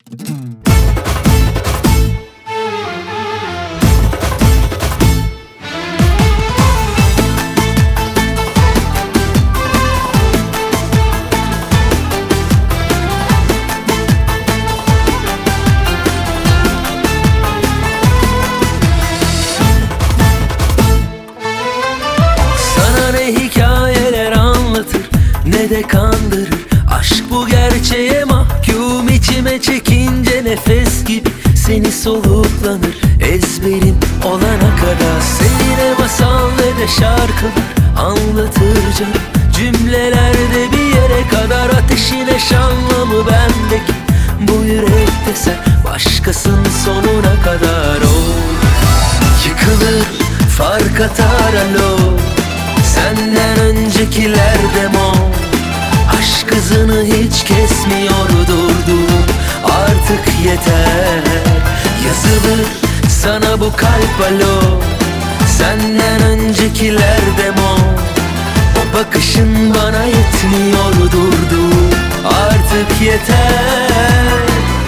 Ne de kandırır aşk, bu gerçeğe mahkum. İçime çekince nefes gibi seni soluklanır, ezberim olana kadar. Seni ne masal ne de şarkılar anlatır canım, cümlelerde bir yere kadar. Ateşin eşanla mı bendeki bu yürekte sen başkasın sonuna kadar. Yıkılır fark atar alo, senden öncekiler demo. Aşk hızını hiç kesmiyor durdum, artık yeter. Yazılır sana bu kalp alo, senden öncekiler demo. O bakışın bana yetmiyor durdum, artık yeter.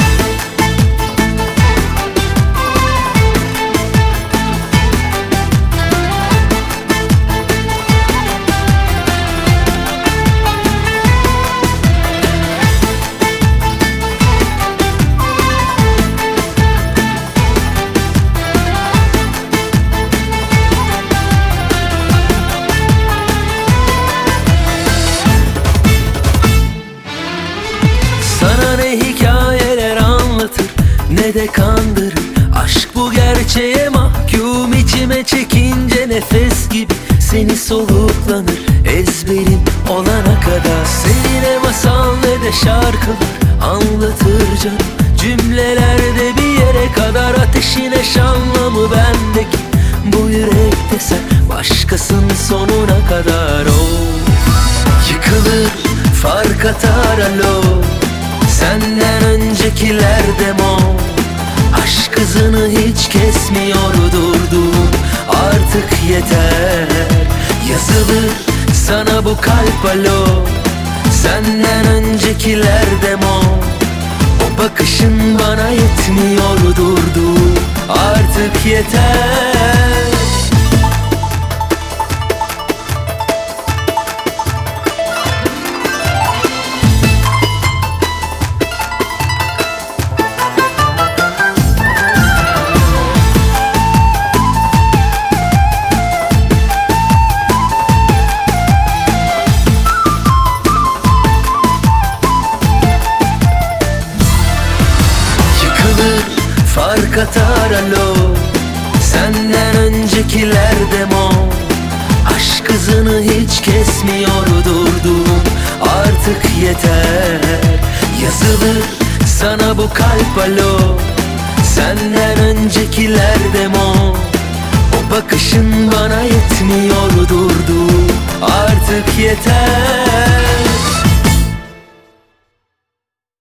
Sana ne hikayeler anlatır ne de kandırır aşk, bu gerçeğe mahkum. İçime çekince nefes gibi seni soluklanır, ezberim olana kadar. Seni ne masal ne de şarkılar anlatır canım, cümlelerde bir yere kadar. Ateşin eşanla mı bendeki bu yürekte sen başkasın sonuna kadar. Yıkılır fark atar alo, senden öncekiler demo. Aşk hızını hiç kesmiyor durdum, artık yeter. Yazılır sana bu kalp alo, senden öncekiler demo. O bakışın bana yetmiyor durdum, artık yeter. Fark atar alo, senden öncekiler demo. Aşk hızını hiç kesmiyor durdum, artık yeter. Yazılır sana bu kalp alo, senden öncekiler demo. O bakışın bana yetmiyor durdum, artık yeter.